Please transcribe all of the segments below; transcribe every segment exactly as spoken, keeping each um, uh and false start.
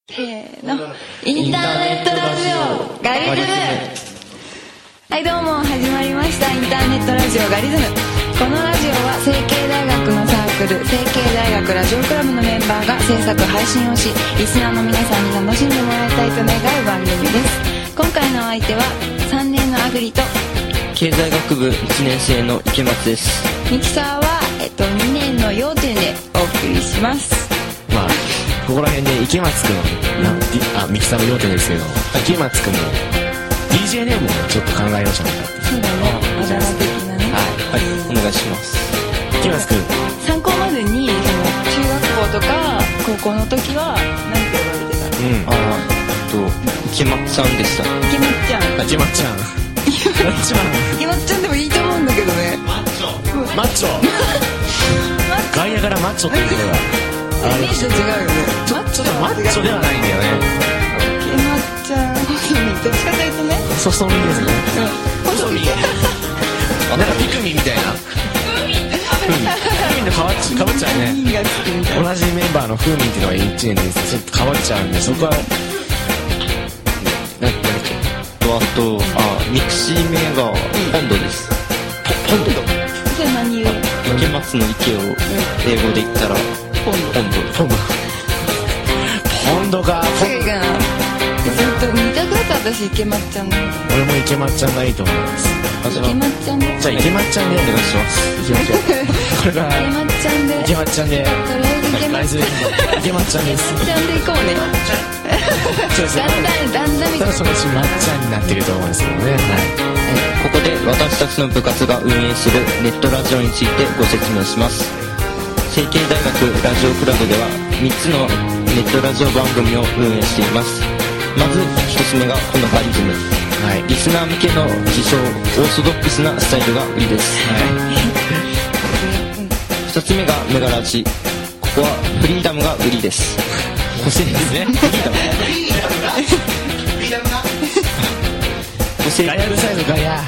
せーの、インターネットラジオガリズム。はい、どうも始まりましたインターネットラジオガリズム。このラジオは成蹊大学のサークル成蹊大学ラジオクラブのメンバーが制作配信をし、リスナーの皆さんに楽しんでもらいたいと願う番組です。今回のお相手はさんねんのアグリと経済学部いちねん生の池松です。 ミキサーは、えっと、にねんの要点でお送りします。 まあここら辺で池松くん、うん、あミキサーの要点ですけど、池松くんの ディージェー ネームをちょっと考えようじゃないかって。 そうだね、あだ名的なね。 はい、はい、お願いします。 池松くん、 参考までにその中学校とか高校の時は何て呼ばれてたの？ うん、 あーと池松さんでした。 池松ちゃん。 あ池松ちゃん池松ちゃんでもいいと思うんだけどね。 マッチョマッチョ外野からマッチョって言うことがイメージと違うよね。 ちょっとマッチョではないんだよね。 池松ちゃん、細身、どっちかというとね、 細身ですね。 細身なんかピクミンみたいな。フーミンフーミンとかわっちかぶっちゃうね。 ミンがつくみたいな。 同じメンバーのフーミンっていうのがいちねんでちょっとかわっちゃうんで、そこは何だっけと、あとあミクシー名がポンドです。ポンドだ。 それ何言う？ 池松の池を英語で言ったらポンド。 ポンド。 ポンドポンドか。 違うかな。ずっと似たくなった私池松ちゃんの。 俺も池松ちゃんがいいと思います。 池松ちゃんで。 じゃあ池松ちゃんでお願いします。池松ちゃんこれから池松ちゃんで。 池松ちゃんでとりあえず池松ちゃん。 池松ちゃんです。 池松ちゃんで行こうね。 そうですね。 だんだんだんだんみたいな。 そのうちまっちゃんになってると思うんですけどね。はい。 ここで私たちの部活が運営するネットラジオについてご説明します。成蹊大学ラジオクラブではみっつのネットラジオ番組を運営しています。まずひとつめがこのガリズム、はい、リスナー向けの自称オーソドックスなスタイルが売りです。はい、ふたつめがメガラジ、ここはフリーダムが売りです。欲しいですね。フリーダムフリーダムが個性ガヤうるさいぞガヤ、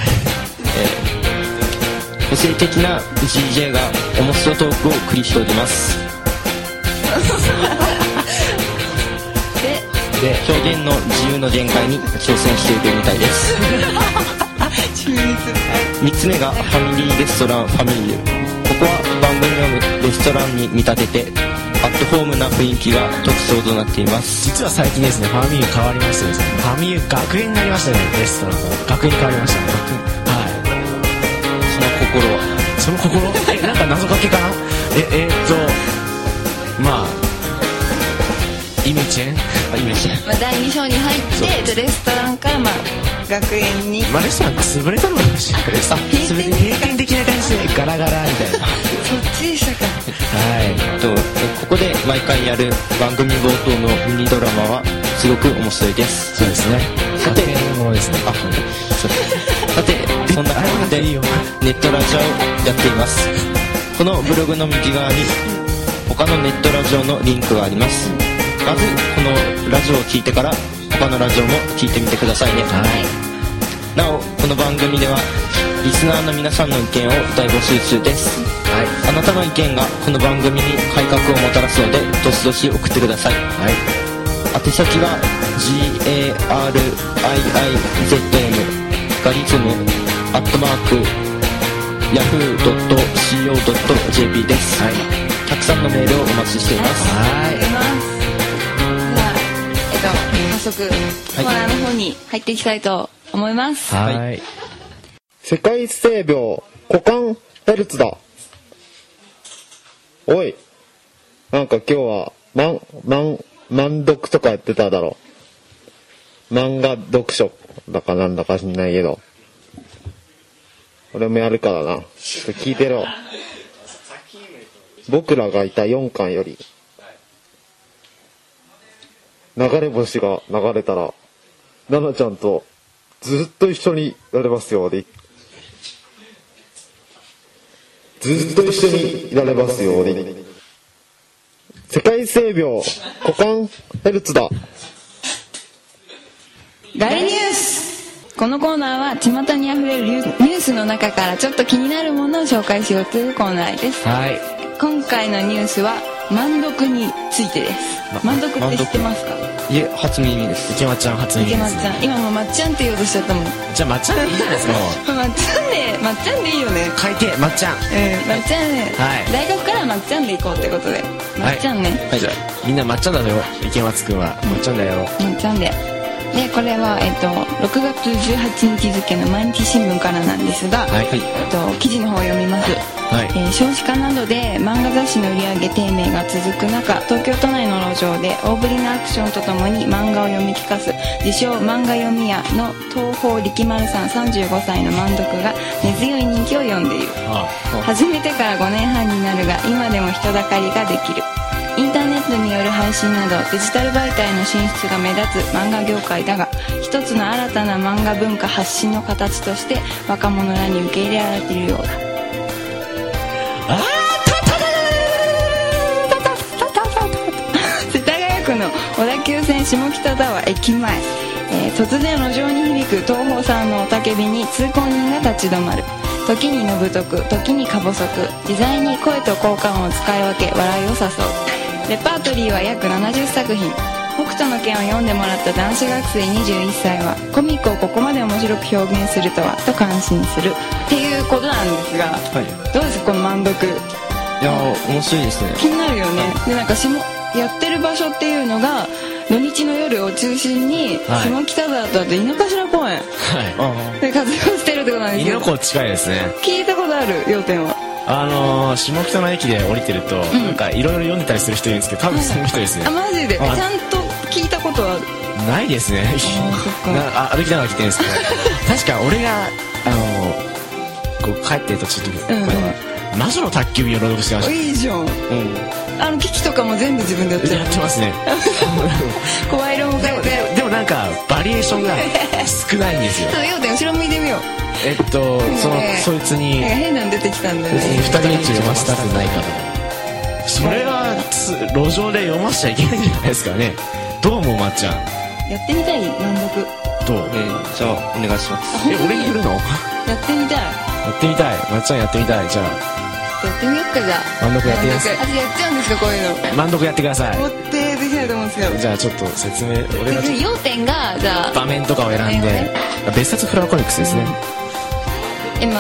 えー、個性的な ジージェー が面白トークを繰り広げます。で表現の自由の限界に挑戦しているみたいです。みっつめがファミリーレストランファミリー。ここは番組をレストランに見立ててアットホームな雰囲気が特徴となっています。 実は最近ですね、ファミリー変わりましてですね、ファミリー学園になりましたね。レストランが学園に変わりましたね。はい。 その心はその心えなんか謎かけかな。ええー、っとまあイメチェンあイメチェン、 まあ、だいに章に入ってでレストランからまあ学園に、 まあレストラン潰れたのかもしれないです。 閉店閉店的な感じでガラガラみたいな。 そっちでしたか。 はいとここで毎回やる番組冒頭のミニドラマはすごく面白いです。 そうですね。 さて学園ものですね。 あさてそんな感じでネットラジオをやっています。このブログの右側に他のネットラジオのリンクがあります。まずこのラジオを聞いてから他のラジオも聞いてみてくださいね。 はい、 なおこの番組ではリスナーの皆さんの意見を大募集中です。はい、あなたの意見がこの番組に改革をもたらすのでどしどし送ってください。はい、宛先は ジーエーアールアイアイゼットエム ガリズムアットマークヤフー ドット シーオー ドット ジェーピー です。はい、たくさんのメールをお待ちしています。 はい、じゃあえっと早速コーナーの方に入っていきたいと思います。 はい、はい、 世界性病股間ヘルツだ。おい、なんか今日は漫漫漫読とかやってただろ。漫画読書だかなんだか知んないけど、俺もやるからな。聞いてろ。僕らがいたよんかんより流れ星が流れたらナナちゃんとずっと一緒にやれますように。ずっと一緒にいられますように。世界性病股間ヘルツだ。 ガリニュース。このコーナーは巷にあふれるニュースの中からちょっと気になるものを紹介しようというコーナーです。 はい、 今回のニュースは万読についてです。万読って知ってますか？ いえ初耳です。 池松ちゃん初耳池です、 松ちゃん今もうまっちゃんって言おうとしちゃったもん。 じゃあまっちゃんでいいじゃないですか。もうまっちゃんでまっちゃんでいいよね。 書いてまっちゃん。 うんまっちゃんね、 はい大学からまっちゃんで行こうってことでまっちゃんね、 はい、じゃあみんなまっちゃんだよ。池松くんはまっちゃんだよ。 まっちゃんででこれは、えっと、ろくがつじゅうはちにち付の毎日新聞からなんですが、 はい、 えっと、記事の方を読みます、 はい、 えー少子化などで漫画雑誌の売り上げ低迷が続く中、東京都内の路上で大ぶりなアクションとともに漫画を読み聞かす自称漫画読み屋の東方力丸さんさんじゅうごさいの漫読が根強い人気を呼んでいる。 ああ始めてからごねんはんになるが今でも人だかりができる。インターネットによる配信などデジタル媒体の進出が目立つ漫画業界だが、一つの新たな漫画文化発信の形として若者らに受け入れられているようだ。 あ世田谷区の小田急線下北沢駅前、えー突然路上に響く東宝さんの雄たけびに通行人が立ち止まる。時にのぶとく時にか細く自在に声と効果音を使い分け笑いを誘う。レパートリーは約ななじゅっさくひん。北斗の拳を読んでもらった男子学生にじゅういっさいはコミックをここまで面白く表現するとはと感心するっていうことなんですが、 はいどうですかこの漫読。 いやー面白いですね。 気になるよね。でなんか下やってる場所っていうのが土日の夜を中心にはい下北沢とあと井の頭公園はいあで活用してるってことなんですけど、 犬の子近いですね。 聞いたことある要点は。 あのー、下北の駅で降りてると、 んなんかいろいろ読んでたりする人いるんですけど、多分その人ですねあ。マジでちあゃんと聞いたことはある。 ないですね。 そっかなあ歩きながら来てるんですけど、確か俺があのー、こう帰ってる途中とうんうん魔女の宅急便を朗読してましいいじゃん。 うんあの機器とかも全部自分でやってた。 るやってますね。 声色も変えて。 でもなんかバリエーションが少ないんですよ。 ちょっと要点後ろ向いてみよう。 えっとそのねそいつになんか変なの出てきたんだよ別にね。 二人目中読ませたくないかとか。それはつ路上で読ませちゃいけないんじゃないですかね。どう思うまっちゃん。 やってみたい難読。 どう？ えーじゃあお願いします。 え俺に振るの？ややってみたい。 ってみたい。まっちゃんやってみたい。じゃあやってみよっかじゃあ。 漫読やってみます漫読私やっちゃうんですかこういうの。 漫読やってください。 持ってできないと思うんですよ。 じゃあちょっと説明俺がちょっ要点がじゃあと場面とかを選んで別冊フラワーコミックスですね。 今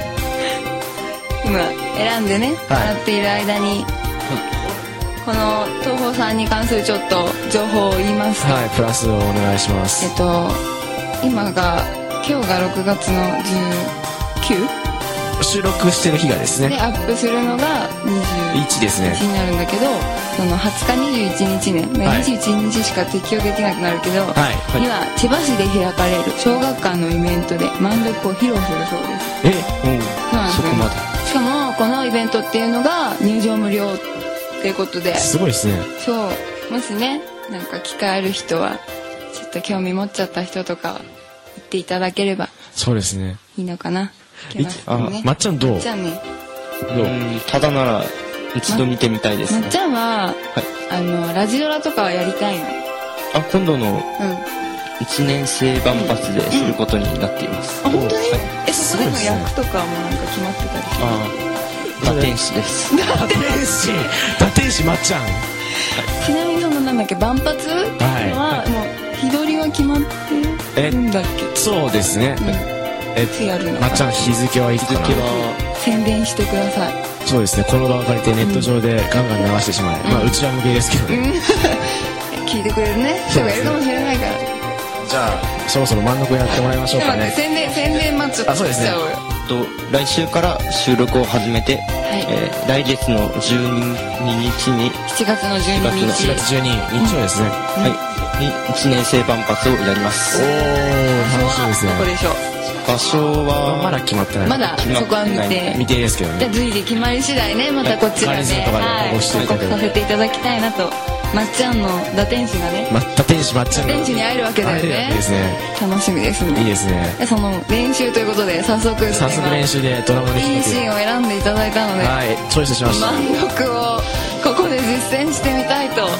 今選んでねはい笑っている間に、この東宝さんに関するちょっと情報を言いますと、 はいプラスをお願いしますえっ。と今が今日がろくがつのじゅうきゅう収録してる日がですでねアップするのがにじゅういちいちですね。 になるんだけど、そのはつかにじゅういちにちね、 はいにじゅういちにちしか適用できなくなるけど、 はいには千葉市で開かれる小学館のイベントで漫読を披露するそうです。 えうんそうなんですよそこまで。 しかもこのイベントっていうのが入場無料っていうことで、 すごいですね。 そうもしねなんか機会ある人はちょっと興味持っちゃった人とかは行っていただければそうですね。 いいのかな。 いあねまっちゃんどう？ まっちゃんねどう？ うんただなら一度見てみたいですねまっち。ゃんは、 はいあのラジオラとかはやりたいの。 あ今度のうんいちねん生万発ですることになっています。 あ本当に、 はいえそこでのすごいですね役とかもなんか決まってたりする。 ああ打天使です。 打天使打天使まっちゃん。 ちなみにそのなんだっけ万発っていうのは、もう日取りは決まってるんだっけ。 そうですね。えいつやるのかまっちゃん日付はいつかな。 日付は宣伝してください。 そうですね。この場を借りてネット上でガンガン流してしまえ。まあうちは無芸ですけどね。 聞いてくれるね人がいるかもしれないから。 じゃあそろそろ漫読やってもらいましょうかね。 宣伝宣伝マッチョあそうですねしちゃおうよ。 と来週から収録を始めて、 いえー来月のじゅうににちに、 しちがつのじゅうににちしちがつじゅうににち曜ですね。 はい、にいちねん生万発をやりますお。ー楽しみですねど。こでしょう。 場所はまだ決まってない。 まだそこは未定。 未定ですけどね。 じゃあ随時決まり次第ねまたこちらで、 はいガーリズムとかではい報告していただければ報告させていただきたいなと。まっちゃんの打天使がねまた天使まっちゃんが打天使に会えるわけだよ会えるわねけですね。 楽しみですね。 いいですね。 でその練習ということで早速早速練習でドラマでいいシーンを選んでいただいたので、 はいチョイスしました。 満足をここで実践してみたいと思い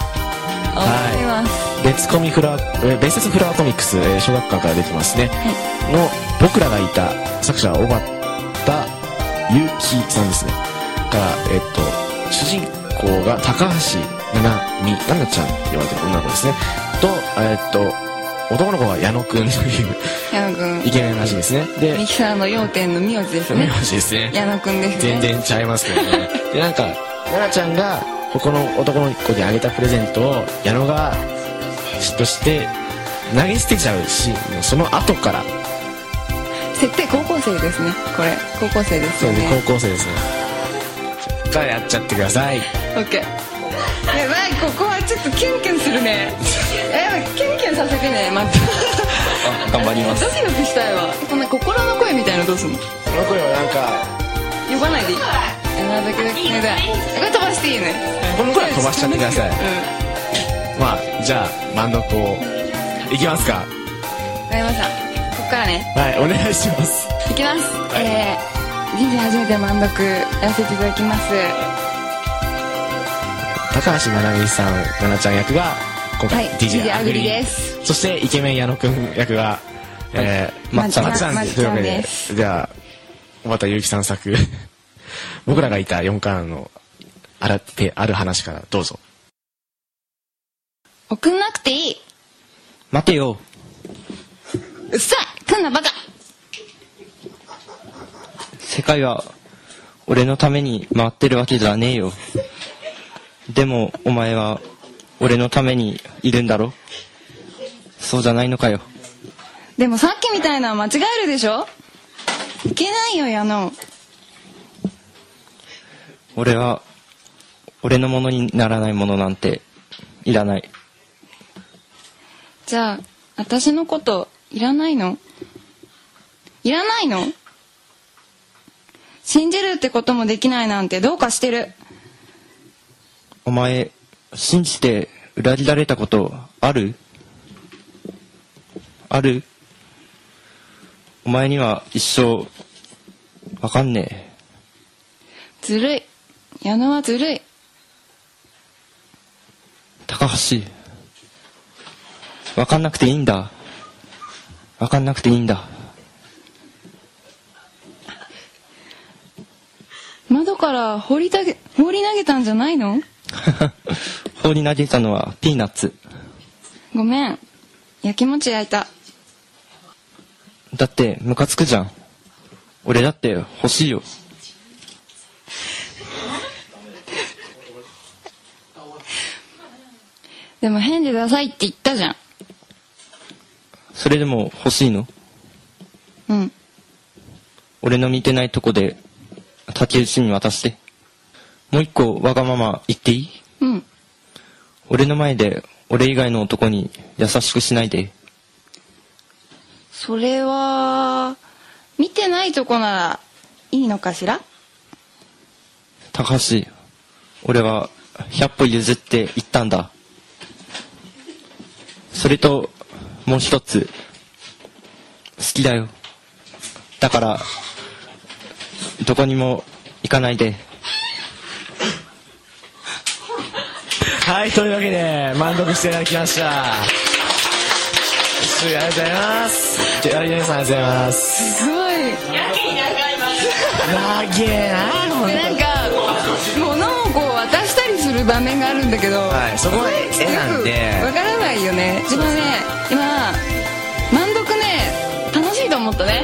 ます。 別コミフラワーえー別冊フラワーコミックス、えー小学館から出てますね、の僕らがいた作者は小畑ゆきさんですねからえっと主人公が高橋ななみななちゃんと呼ばれてる女の子ですねとえーっと男の子が矢野くんという矢野くんイケメンらしいですね。でミキサーの要点の名字ですね。 名字ですね。 矢野くんですね。 全然ちゃいますけどね。でなんか奈々ちゃんがこの男の子にあげたプレゼントを矢野が嫉妬して投げ捨てちゃうシーンのその後から設定高校生ですね。これ高校生ですよね。 高校生ですね。じゃあやっちゃってください。 オッケー。やばい、ここはちょっとキュンキュンするね。え、キュンキュンさせてね、待って。 あ、頑張ります。 ドキドキしたいわ。こんな心の声みたいのどうすんの？ この声はなんか呼ばないでいい？なるべくね、これ飛ばしていいね。 この声は飛ばしちゃってください。 うん。 まあじゃあ満読をいきますか。 わかりました。ここからね。 はい、お願いします。 いきます。えー、人生初めて満読やらせていただきます。 高橋まなみさん、奈々ちゃん役が今回、 はい、 ディージェーディージェーアグリアグリですそしてイケメン矢野くん役が、えー、 まっちゃんまっちゃんまっちゃんというわけでですじゃあ小畑祐希さん作僕らがいたよん巻のあらってある話からどうぞ。 送んなくていい。 待てよ。 うっさい、来んなバカ。 世界は俺のために回ってるわけじゃねえよ。でもお前は俺のためにいるんだろ。そうじゃないのかよ。 でもさっきみたいなのは間違えるでしょ。いけないよ矢野。 俺は俺のものにならないものなんていらない。 じゃあ私のこといらないの？いらないの？信じるってこともできないなんてどうかしてる。 お前信じて裏切られたことある？ある？お前には一生わかんねえ。 ずるい。矢野はずるい。 高橋、わかんなくていいんだ。わかんなくていいんだ。 窓から放り投げ、放り投げたんじゃないの？ 放り投げたのはピーナッツ。 ごめん。焼きもち焼いた。 だってムカつくじゃん。俺だって欲しいよ。 でも返事ダサいって言ったじゃん。 それでも欲しいの？ うん。 俺の見てないとこで竹内に渡して。もう一個わがまま言っていい？ うん。 俺の前で俺以外の男に優しくしないで。 それは見てないとこならいいのかしら？ 高橋、俺はひゃっぽ譲って言ったんだ。それともう一つ、好きだよ。だからどこにも行かないで。 はい、というわけで満足していただきました。ありがとうございます。じゃあ皆さんありがとうございます。 すごい。 長えな。 なんか物をこう渡したりする場面があるんだけど、 はい、そこは絵なんでわからないよね。自分ね今満読ね楽しいと思ったね。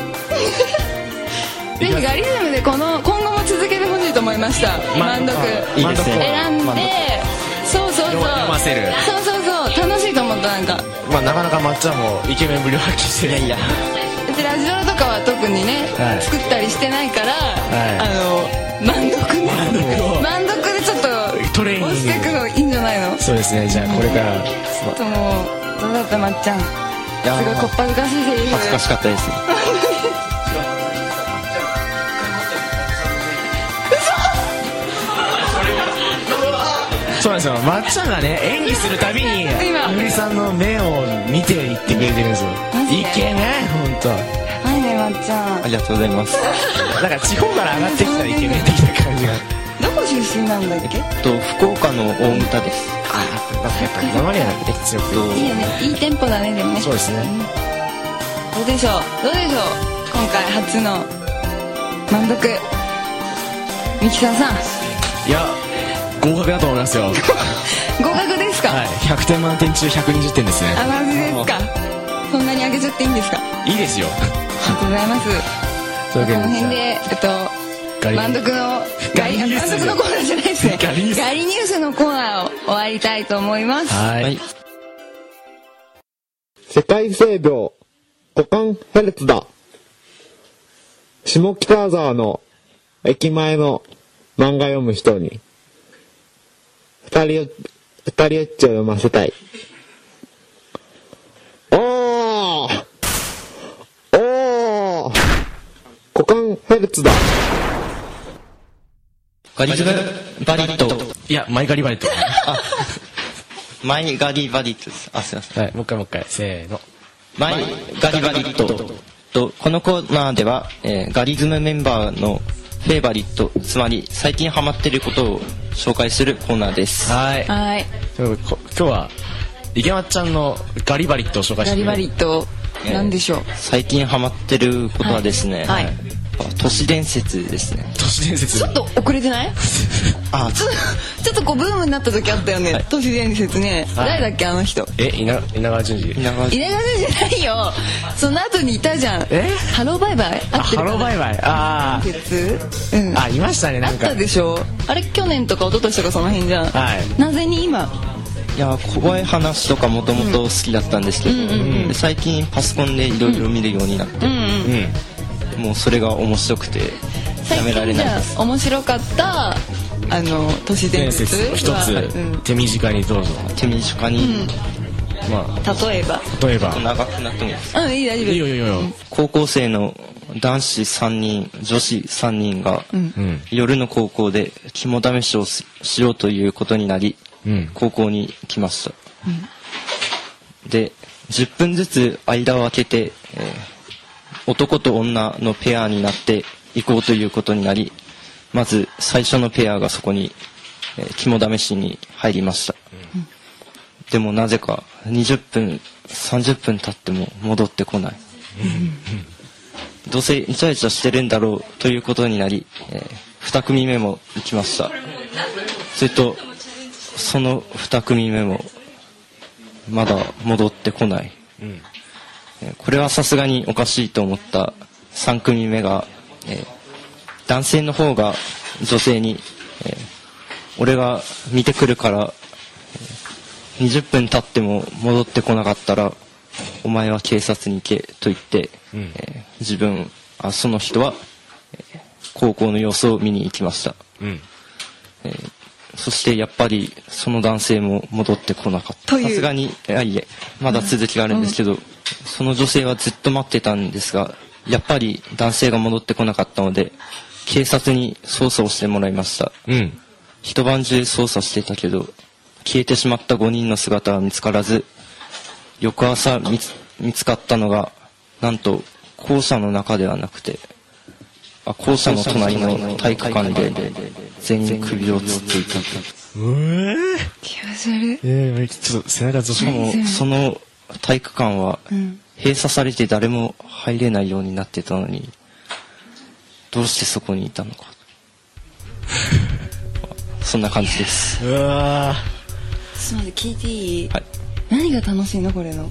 はい。 ぜひガリズムでこの今後も続けてほしいと思いました。満読いいですね。 選んで、そうそうそう。 読ませる。 そうそうそう楽しいと思った。なんか。 まあなかなかまっちゃんもイケメンぶりを発揮してる。いやいや。 うちラジオとかは特にね、 はい、 作ったりしてないから、 はい、 あの満読ね。満読でちょっっとトレーニング押していくのいいんじゃないの。 そうですね。じゃあこれからちょっともうどうだったまっちゃん。すごいこっぱずかしいセリフ。 恥ずかしかったです。 そうなんですよ。まっちゃんがね演技するたびにゆりさんの目を見ていってくれてるんですよ。いけね本当。 はいねまっちゃん。 ありがとうございます。 なんか地方から上がってきたイケメン的な感じが。 どこ出身なんだっけ？ と福岡の大牟田です。 ああ、なんかやっぱり今まではね強くいいよね。いいテンポだねでもね。 そうですね。 どうでしょうどうでしょう今回初の満足ミキサーさん。 いや合格だと思いますよ。 合格ですですか？ はい、ひゃくてん満点中ひゃくにじゅってんですね。 あ、マジですか？そんなに上げちゃっていいんですか？ いいですよ。 ありがとうございます。 というわけでこの辺でえっとガリ満足のガリ満足のコーナーじゃないですね。 ガリニュースガリニュースのコーナーを終わりたいと思います。 はい、 はい。 世界性病股間ヘルツだ。下北沢の駅前の漫画読む人に二人よ二人エッチを読ませたい。おーおー股間ヘルツだ。 ガリズムバリット。 いや、マイガリバリット。 あ、マイガリバリットです。あ、すいません。 はい、もう一回もう一回、せーの。 マイガリバリットと、このコーナーでは、えー、ガリズムメンバーのフェイバリット、つまり最近ハマっていることを紹介するコーナーです。 はい。 はい。 ということでこ今日は池松ちゃんのガリバリットを紹介してくれる。 ガリバリットえーなんでしょう。 最近ハマってることはですね、 はいはい都市伝説ですね。 都市伝説。 ちょっと遅れてない？ あ、 ちょちょっとこうブームになった時あったよね、 はい都市伝説ね、 はい誰だっけあの人。 え、稲稲川淳二。 稲川稲川じゃないよ、その後にいたじゃん。 えハローバイバイあ、 合ってるかな。 ハローバイバイ。あ伝説、うん、 あ。あ、いましたね、なんか。 あったでしょ。あれ去年とか一昨年とかその辺じゃん、 はいなぜに今。 いや、怖い話とかもともと好きだったんですけど、 うんうんうんで最近パソコンでいろいろ見るようになって、 うんうん、 うん。 もうそれが面白くてやめられないです。 最近じゃあ面白かったあの都市伝伝説説を一はつ、 うん、 手短にどうぞ。 手短に、 ま例えばあ、例えば。 長くなってもいいです。 うんいい大丈夫。 いいよいいよいいよ。 高校生の男子さんにん女子さんにんが、 うんうん。 夜の高校で肝試しをししようということになり、 うん。 高校に来ました、でじゅっぷんずつ間を空けて、えー男と女のペアになって行こうということになり、まず最初のペアがそこに、えー肝試しに入りました、うん、でもなぜかにじゅっぷんさんじゅっぷん経っても戻ってこない、うん、どうせイチャイチャしてるんだろうということになり、えー、に組目も行きました。それとそのに組目もまだ戻ってこない、うん、これはさすがにおかしいと思ったさん組目が、えー、男性の方が女性に、えー、俺が見てくるから、えー、にじゅっぷん経っても戻ってこなかったらお前は警察に行けと言って、うん、えー、自分あその人は、えー、高校の様子を見に行きました、うん、えーそしてやっぱりその男性も戻ってこなかった。さすがに、いやいえ、まだ続きがあるんですけど、うん、その女性はずっと待ってたんですが、やっぱり男性が戻ってこなかったので、警察に捜査をしてもらいました。うん、一晩中捜査してたけど、消えてしまったごにんの姿は見つからず、翌朝見つ、見つかったのが、なんと校舎の中ではなくて、あ校舎の隣の体育館で全員首をつっていた。 うえー、 気がする。 えー、ちょっと背中ずっと。 しかもその体育館は閉鎖されて誰も入れないようになってたのに、どうしてそこにいたのか。そんな感じです。 うわー。ちょっと待って聞いていい？ はい。 何が楽しいのこれの？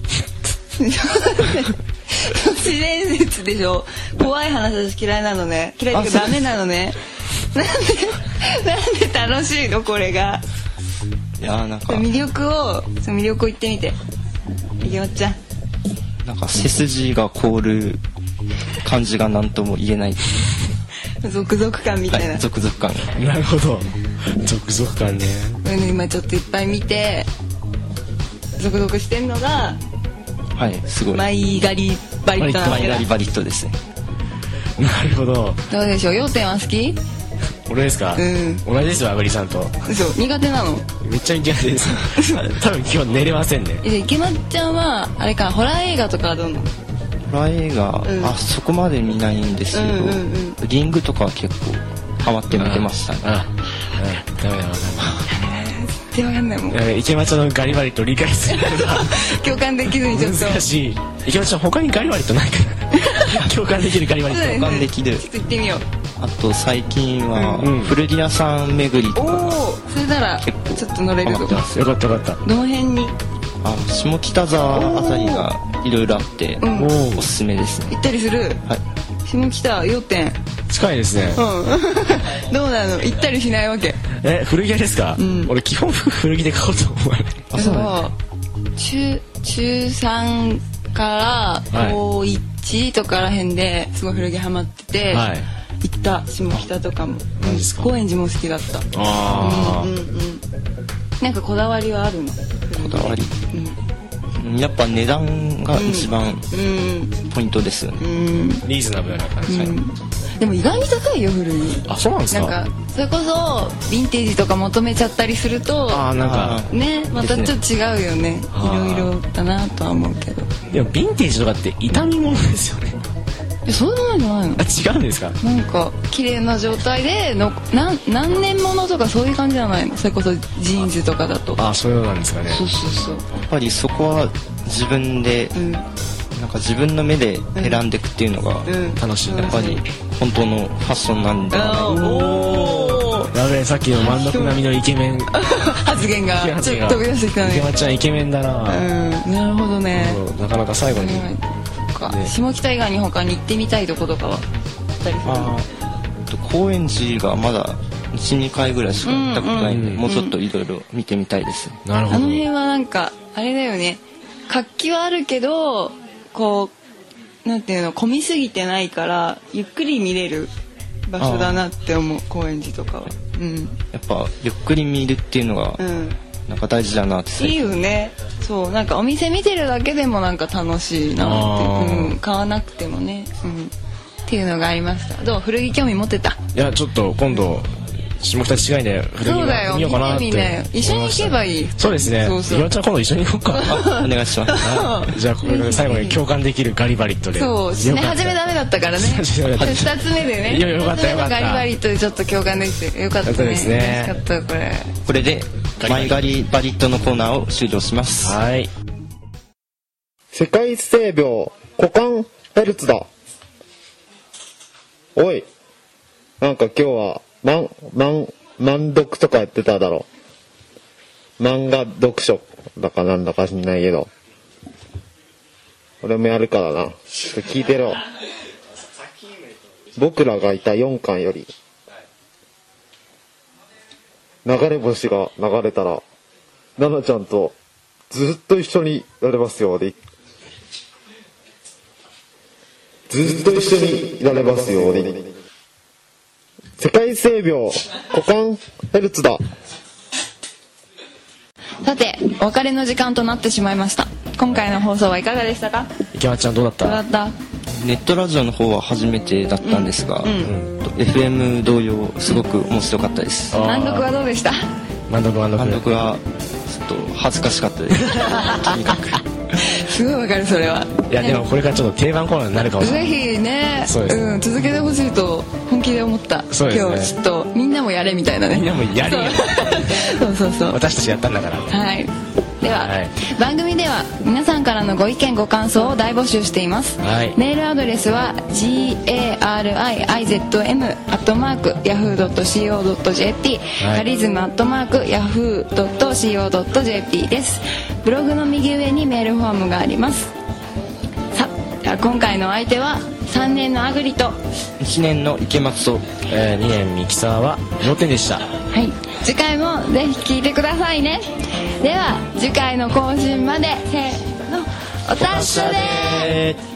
都市伝説でしょ。怖い話私嫌いなのね。嫌いっていうかダメなのね。なんでなんで楽しいのこれが。 いやなんか魅力をその魅力を言ってみて。いきまっちゃん。 なんか背筋が凍る感じが何とも言えない。 続々感みたいな。 はい、続々感。 なるほど。続々感ね。 これね今ちょっといっぱい見て続々してんのが。 はい、すごい。 マイガリバリット。 マイガリバリットですね。 なるほど。 どうでしょう。要点は好き？ 俺ですか？うん。同じですよ、あぐりさんと。 嘘、苦手なの？ めっちゃ苦手です。多分今日寝れませんね。 え、池松ちゃんはあれか、ホラー映画とかはどうなの？ ホラー映画、うん、あそこまで見ないんですけど、うんうんうん、リングとかは結構ハマって見てましたね。ああ、ああ、ダメだダメだ。 全然わかんないもん。 池松のガリバリット理解するのが共感できずにちょっと難しい。池松ちゃん他にガリバリットないから共感できるガリバリット。 共感できる。 ちょっと言ってみよう。 あと最近はうん古着屋さん巡りとかがおおそれなら結構ちょっと乗れるとかハマってます。 よかったよかった。 どの辺にあ下北沢あたりがいろいろあってうんおーおすすめですね。 行ったりするはい。 下北要点近いですね。 うんどうなの行ったりしないわけえ、古着屋ですか？ ん俺基本古着で買おうと思わない。 あそうなんだ。 だ中中さんから高いちとから辺ですごい古着ハマってて、 はい行った下北とかもマジですか高円寺も好きだったあうんうんうんなんかこだわりはあるのこだわり。 うんやっぱ値段が一番うんポイントですよね。 うんーリーズナブルな感じ。 うんでも意外に高いよ古着あ、そうなんですか？ なんかそれこそヴィンテージとか求めちゃったりするとあーなんかねまたちょっと違うよねあーいろいろだなとは思うけどでもヴィンテージとかって傷み物ですよね。 えそういうものじゃないのあ、違うんですか？ なんか綺麗な状態でのなん何年ものとかそういう感じじゃないのそれこそジーンズとかだとあ、そういうのなんですかね。 そうそうそうやっぱりそこは自分でうんなんか自分の目で選んでいくっていうのがうん楽しいな。 やっぱり本当のファッションなんだあーおーやべえ、さっきの満足並みのイケメン。 発言がちょっと飛び出してきたねイケマちゃんイケメンだうな。 んなるほどねそうなかなか最後に。 うんかね下北以外に他に行ってみたいとことかはあったりするあーと高円寺がまだいちにかいぐらいしか行ったことないんで、 うんもうちょっといろいろ見てみたいです。 なるほど。 あの辺はなんかあれだよね活気はあるけどこうなんていうの混みすぎてないからゆっくり見れる場所だなって思う高円寺とかはうんやっぱゆっくり見るっていうのがうんなんか大事だなって最いい近よねそうなんかお店見てるだけでもなんか楽しいなって、 あーうん、買わなくてもね、うん、っていうのがありましたどう古着興味持ってたいや、ちょっと今度下北近いんで古着そうだよ見ようかなって見てみなよ一緒に行けばいいそうですね。 そうそう岩ちゃん今度一緒に行こうか。 あお願いします。 はいじゃあこれから最後に共感できるガリバリットで。 そうね初めダメだったからね初めダメだった二つ目でねいやよかったよかった二つ目のガリバリットでちょっと共感できてよかったねそうですね嬉しかったこれこれでマイガリバリットのコーナーを終了します。 はい。 世界性病股間ヘルツだ。おい、なんか今日は漫漫漫読とかやってただろ。漫画読書だかなんだか知んないけど、俺もやるからな。ちょっと聞いてろ。僕らがいたよんかんより流れ星が流れたら奈々ちゃんとずっと一緒になれますように。ずっと一緒にいられますように。世界性病股間ヘルツだ。 さてお別れの時間となってしまいました今回の放送はいかがでしたか池松ちゃんどうだった？ どうだったネットラジオの方は初めてだったんですが、 うんエフエム 同様すごく面白かったです。 あー難読はどうでした満読満読。 監督はちょっと恥ずかしかったです。とにかくすごいわかるそれはいやでもこれからちょっと定番コーナーになるかもしれぜない。 ひねそうですうん、続けてほしいと本気で思ったそうですね今日ちょっとみんなもやれみたいなねみんなもやれよそうそうそう私たちやったんだから。 はいでは、 はい番組では皆さんからのご意見ご感想を大募集しています、 はいメールアドレスは ジーエーアールアイアイゼットエム アットマークヤフー ドット シーオー ドット ジェーピー、 はいガリズムアットマークヤフー ドット シーオー ドット ジェーピー です。ブログの右上にメールフォームがあります。さあでは今回のお相手はさんねんのアグリといちねんの池松とえー、にねんミキサーは要点でした。 はい、次回もぜひ聞いてくださいね。では次回の更新までせーのお達者でーす。 えー